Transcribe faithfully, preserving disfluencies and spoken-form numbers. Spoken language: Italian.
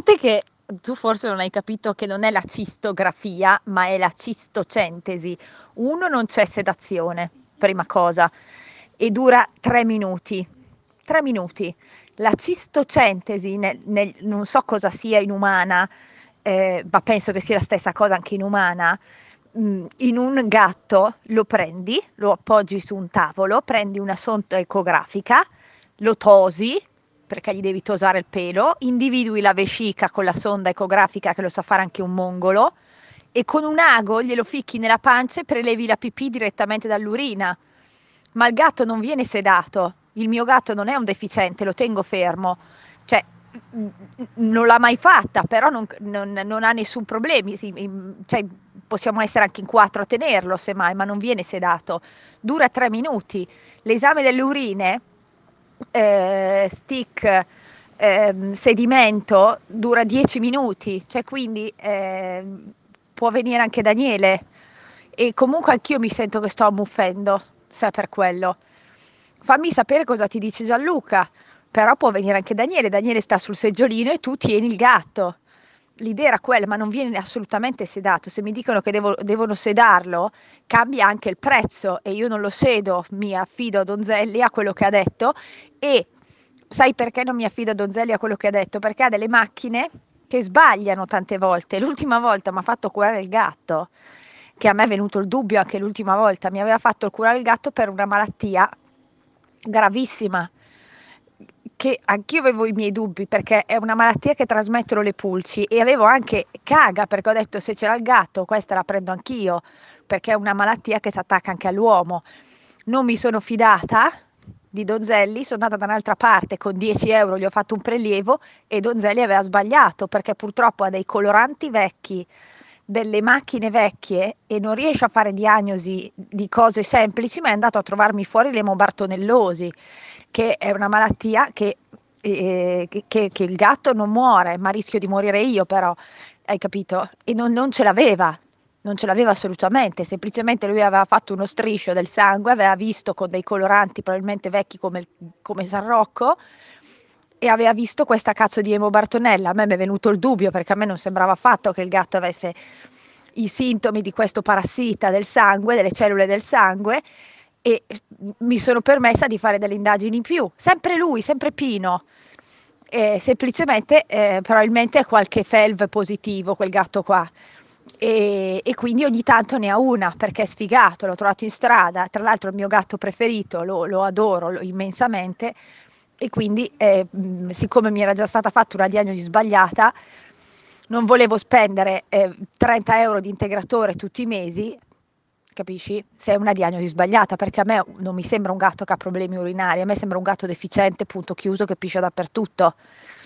parte che tu forse non hai capito che non è la cistografia, ma è la cistocentesi. uno Non c'è sedazione, prima cosa, e dura tre minuti. tre minuti. La cistocentesi, nel nel non so cosa sia in umana, ehm, ma penso che sia la stessa cosa anche in umana, mhmm, in un gatto lo prendi, lo appoggi su un tavolo, prendi una sonda ecografica, lo tosi, perché gli devi tosare il pelo, individui la vescica con la sonda ecografica che lo sa fare anche un mongolo e con un ago glielo ficchi nella pancia e prelevi la pipì direttamente dall'urina. Ma il gatto non viene sedato. Il mio gatto non è un deficiente, lo tengo fermo. Cioè, mm, mm, non l'ha mai fatta, però non, non- non ha nessun problema. Sì, mm, cioè, possiamo essere anche in quattro a tenerlo, semmai, ma non viene sedato. Dura tre minuti. L'esame delle urine, eh, stick, ehm, sedimento, dura dieci minuti, cioè quindi ehm, può venire anche Daniele. E comunque anch'io mi sento che sto ammuffendo, se è per quello. Fammi sapere cosa ti dice Gianluca, però può venire anche Daniele. Daniele sta sul seggiolino e tu tieni il gatto. L'idea era quella, ma non viene assolutamente sedato. Se mi dicono che devo- devono sedarlo, cambia anche il prezzo e io non lo sedo, mi affido a Donzelli a quello che ha detto. E sai perché non mi affido a Donzelli a quello che ha detto? Perché ha delle macchine che sbagliano tante volte. L'ultima volta mi ha fatto curare il gatto, che a me è venuto il dubbio anche l'ultima volta, mi aveva fatto curare il gatto per una malattia gravissima, che anch'io avevo i miei dubbi, perché è una malattia che trasmettono le pulci e avevo anche caga, perché ho detto se c'era il gatto, questa la prendo anch'io, perché è una malattia che si attacca anche all'uomo. Non mi sono fidata di Donzelli, sono andata da un'altra parte con dieci euro, gli ho fatto un prelievo e Donzelli aveva sbagliato perché purtroppo ha dei coloranti vecchi, delle macchine vecchie e non riesce a fare diagnosi di cose semplici, ma è andato a trovarmi fuori l'emobartonellosi, che è una malattia che, eh, che, che- che il gatto non muore, ma rischio di morire io però, hai capito? E non, non ce l'aveva. Non ce l'aveva assolutamente, semplicemente lui aveva fatto uno striscio del sangue, aveva visto con dei coloranti probabilmente vecchi come, il- come San Rocco e aveva visto questa cazzo di emobartonella. A me mi è venuto il dubbio perché a me non sembrava affatto che il gatto avesse i sintomi di questo parassita del sangue, delle cellule del sangue e mi sono permessa di fare delle indagini in più. Sempre lui, sempre Pino. Eh, semplicemente, eh, probabilmente è qualche felv positivo quel gatto qua. E, e quindi ogni tanto ne ha una perché è sfigato, l'ho trovato in strada. Tra l'altro, è il mio gatto preferito, lo, lo adoro lo- immensamente. E quindi, eh, mh, siccome mi era già stata fatta una diagnosi sbagliata, non volevo spendere eh, trenta euro di integratore tutti i mesi, capisci? Se è una diagnosi sbagliata, perché a me non mi sembra un gatto che ha problemi urinari, a me sembra un gatto deficiente, punto chiuso, che piscia dappertutto.